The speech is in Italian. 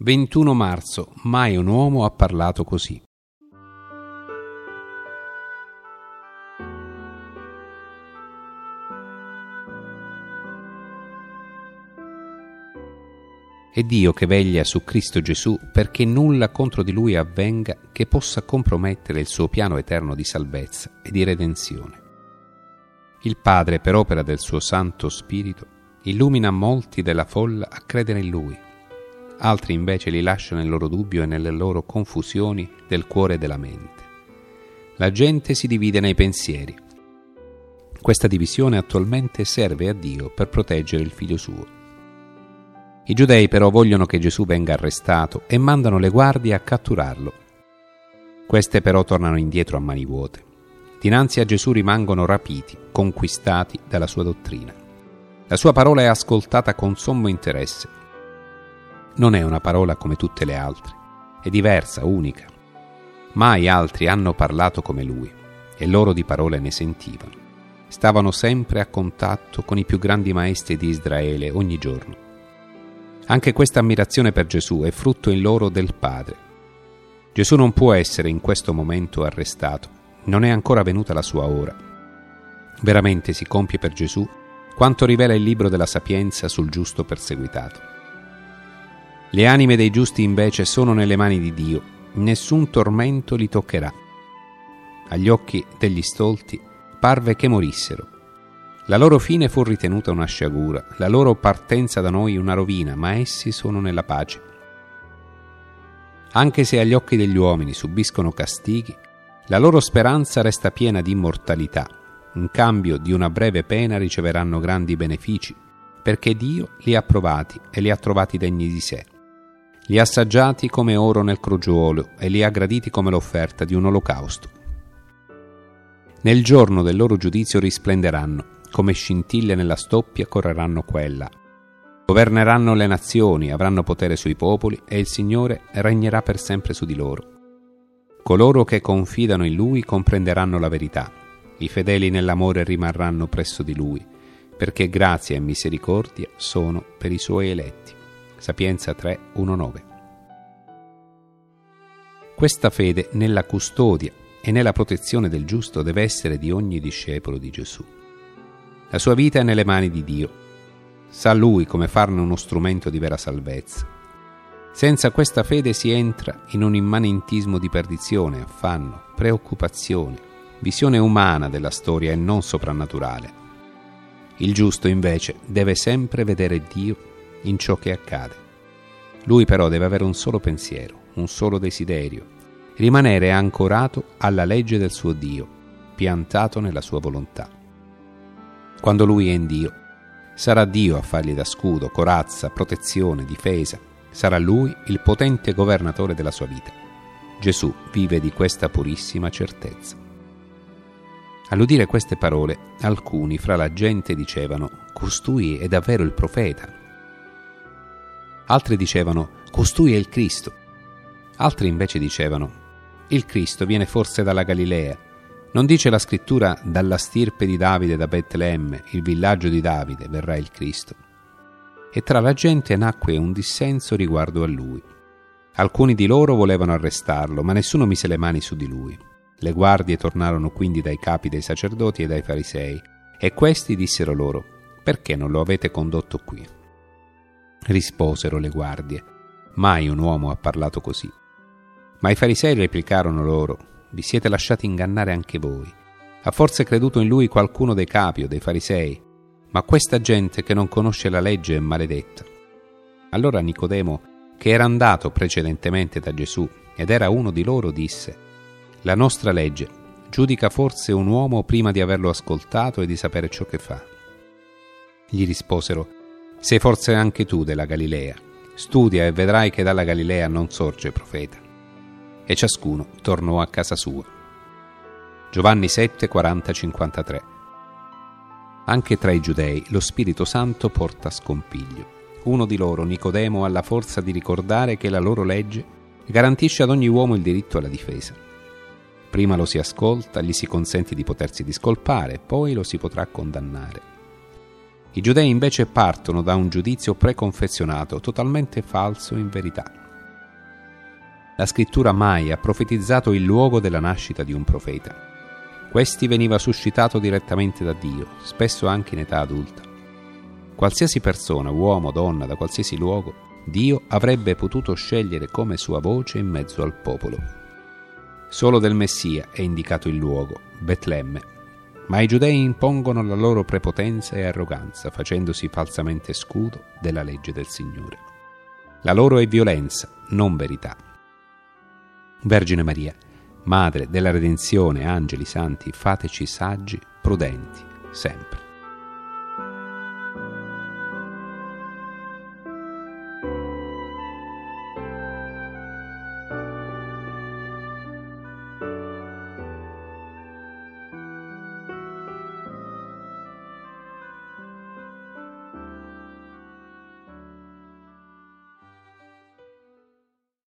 21 marzo. Mai un uomo ha parlato così. È Dio che veglia su Cristo Gesù perché nulla contro di Lui avvenga che possa compromettere il suo piano eterno di salvezza e di redenzione. Il Padre, per opera del suo Santo Spirito, illumina molti della folla a credere in Lui. Altri invece li lascia nel loro dubbio e nelle loro confusioni del cuore e della mente. La gente si divide nei pensieri. Questa divisione attualmente serve a Dio per proteggere il Figlio suo. I giudei però vogliono che Gesù venga arrestato e mandano le guardie a catturarlo. Queste però tornano indietro a mani vuote. Dinanzi a Gesù rimangono rapiti, conquistati dalla sua dottrina. La sua parola è ascoltata con sommo interesse. Non è una parola come tutte le altre, è diversa, unica. Mai altri hanno parlato come lui, e loro di parole ne sentivano. Stavano sempre a contatto con i più grandi maestri di Israele ogni giorno. Anche questa ammirazione per Gesù è frutto in loro del Padre. Gesù non può essere in questo momento arrestato, non è ancora venuta la sua ora. Veramente si compie per Gesù quanto rivela il libro della Sapienza sul giusto perseguitato. Le anime dei giusti invece sono nelle mani di Dio, nessun tormento li toccherà. Agli occhi degli stolti parve che morissero. La loro fine fu ritenuta una sciagura, la loro partenza da noi una rovina, ma essi sono nella pace. Anche se agli occhi degli uomini subiscono castighi, la loro speranza resta piena di immortalità. In cambio di una breve pena riceveranno grandi benefici, perché Dio li ha provati e li ha trovati degni di sé. Li ha assaggiati come oro nel crogiuolo e li ha graditi come l'offerta di un olocausto. Nel giorno del loro giudizio risplenderanno, come scintille nella stoppia correranno qua e là. Governeranno le nazioni, avranno potere sui popoli e il Signore regnerà per sempre su di loro. Coloro che confidano in Lui comprenderanno la verità. I fedeli nell'amore rimarranno presso di Lui, perché grazia e misericordia sono per i Suoi eletti. Sapienza 3:1-9. Questa fede nella custodia e nella protezione del giusto deve essere di ogni discepolo di Gesù. La sua vita è nelle mani di Dio. Sa Lui come farne uno strumento di vera salvezza. Senza questa fede si entra in un immanentismo di perdizione, affanno, preoccupazione, visione umana della storia e non soprannaturale. Il giusto invece deve sempre vedere Dio in ciò che accade. Lui però deve avere un solo pensiero, un solo desiderio, rimanere ancorato alla legge del suo Dio, piantato nella sua volontà. Quando lui è in Dio, sarà Dio a fargli da scudo, corazza, protezione, difesa. Sarà Lui il potente governatore della sua vita. Gesù vive di questa purissima certezza. All'udire queste parole, alcuni fra la gente dicevano: «Costui è davvero il profeta». Altri dicevano: «Costui è il Cristo». Altri invece dicevano: «Il Cristo viene forse dalla Galilea. Non dice la scrittura: dalla stirpe di Davide da Betlemme, il villaggio di Davide, verrà il Cristo». E tra la gente nacque un dissenso riguardo a lui. Alcuni di loro volevano arrestarlo, ma nessuno mise le mani su di lui. Le guardie tornarono quindi dai capi dei sacerdoti e dai farisei, e questi dissero loro: «Perché non lo avete condotto qui?» Risposero le guardie: «Mai un uomo ha parlato così». Ma i farisei replicarono loro: «Vi siete lasciati ingannare anche voi. Ha forse creduto in lui qualcuno dei capi o dei farisei? Ma questa gente che non conosce la legge è maledetta». Allora Nicodemo, che era andato precedentemente da Gesù ed era uno di loro, disse: «La nostra legge giudica forse un uomo prima di averlo ascoltato e di sapere ciò che fa». Gli risposero: «Sei forse anche tu della Galilea? Studia e vedrai che dalla Galilea non sorge profeta». E ciascuno tornò a casa sua. Giovanni 7, 40-53. Anche tra i giudei lo Spirito Santo porta scompiglio. Uno di loro, Nicodemo, ha la forza di ricordare che la loro legge garantisce ad ogni uomo il diritto alla difesa. Prima lo si ascolta, gli si consente di potersi discolpare, poi lo si potrà condannare. I giudei invece partono da un giudizio preconfezionato, totalmente falso in verità. La scrittura mai ha profetizzato il luogo della nascita di un profeta. Questi veniva suscitato direttamente da Dio, spesso anche in età adulta. Qualsiasi persona, uomo, donna, da qualsiasi luogo, Dio avrebbe potuto scegliere come sua voce in mezzo al popolo. Solo del Messia è indicato il luogo, Betlemme, ma i giudei impongono la loro prepotenza e arroganza, facendosi falsamente scudo della legge del Signore. La loro è violenza, non verità. Vergine Maria, Madre della redenzione, angeli santi, fateci saggi, prudenti, sempre.